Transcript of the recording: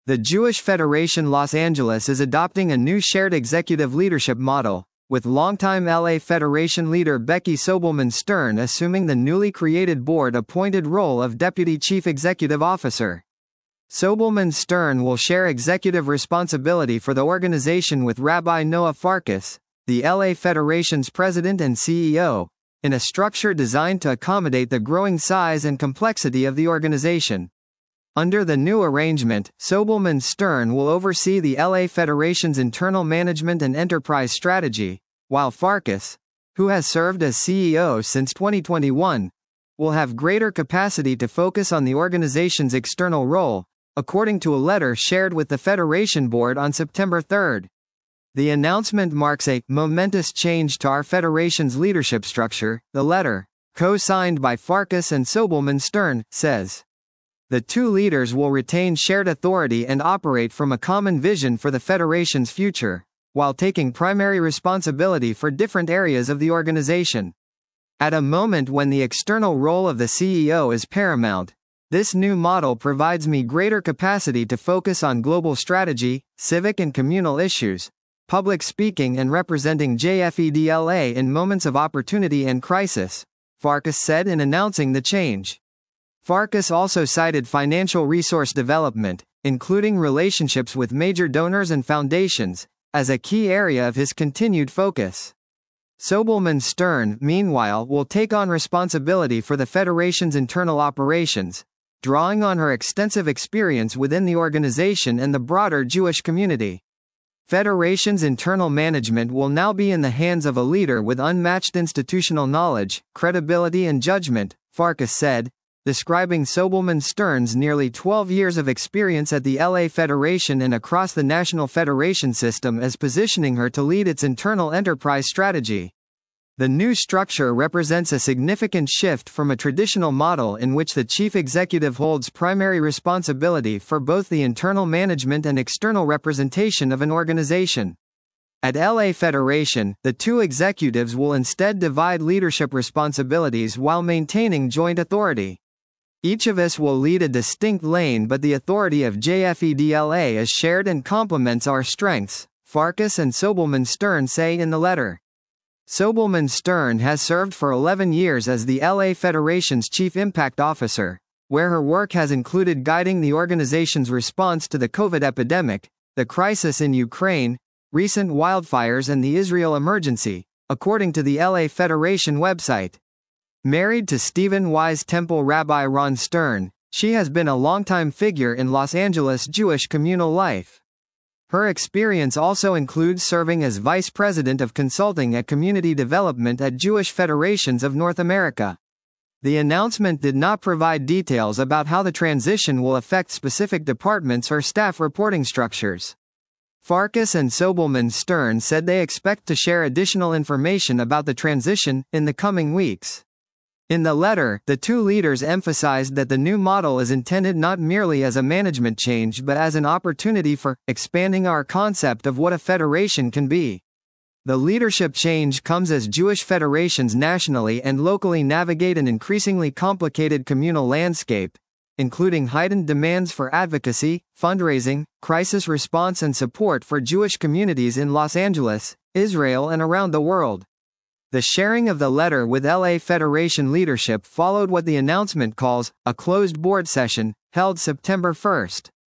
The Jewish Federation Los Angeles is adopting a new shared executive leadership model, with longtime LA Federation leader Becky Sobelman-Stern assuming the newly created board-appointed role of Deputy Chief Executive Officer. Sobelman-Stern will share executive responsibility for the organization with Rabbi Noah Farkas, the LA Federation's president and CEO, in a structure designed to accommodate the growing size and complexity of the organization. Under the new arrangement, Sobelman-Stern will oversee the LA Federation's internal management and enterprise strategy, while Farkas, who has served as CEO since 2021, will have greater capacity to focus on the organization's external role, according to a letter shared with the Federation Board on September 3. The announcement marks a momentous change to our Federation's leadership structure, the letter, co-signed by Farkas and Sobelman-Stern, says. The two leaders will retain shared authority and operate from a common vision for the Federation's future, while taking primary responsibility for different areas of the organization. At a moment when the external role of the CEO is paramount, this new model provides me greater capacity to focus on global strategy, civic and communal issues, public speaking and representing JFEDLA in moments of opportunity and crisis, Farkas said in announcing the change. Farkas also cited financial resource development, including relationships with major donors and foundations, as a key area of his continued focus. Sobelman-Stern, meanwhile, will take on responsibility for the Federation's internal operations, drawing on her extensive experience within the organization and the broader Jewish community. Federation's internal management will now be in the hands of a leader with unmatched institutional knowledge, credibility and judgment, Farkas said, describing Sobelman-Stern's nearly 12 years of experience at the LA Federation and across the national federation system as positioning her to lead its internal enterprise strategy. The new structure represents a significant shift from a traditional model in which the chief executive holds primary responsibility for both the internal management and external representation of an organization. At LA Federation, the two executives will instead divide leadership responsibilities while maintaining joint authority. Each of us will lead a distinct lane, but the authority of JFEDLA is shared and complements our strengths, Farkas and Sobelman-Stern say in the letter. Sobelman-Stern has served for 11 years as the LA Federation's Chief Impact Officer, where her work has included guiding the organization's response to the COVID epidemic, the crisis in Ukraine, recent wildfires and the Israel emergency, according to the LA Federation website. Married to Stephen Wise Temple Rabbi Ron Stern, she has been a longtime figure in Los Angeles Jewish communal life. Her experience also includes serving as Vice President of Consulting at Community Development at Jewish Federations of North America. The announcement did not provide details about how the transition will affect specific departments or staff reporting structures. Farkas and Sobelman-Stern said they expect to share additional information about the transition in the coming weeks. In the letter, the two leaders emphasized that the new model is intended not merely as a management change but as an opportunity for expanding our concept of what a federation can be. The leadership change comes as Jewish federations nationally and locally navigate an increasingly complicated communal landscape, including heightened demands for advocacy, fundraising, crisis response and support for Jewish communities in Los Angeles, Israel and around the world. The sharing of the letter with LA Federation leadership followed what the announcement calls a closed board session, held September 1.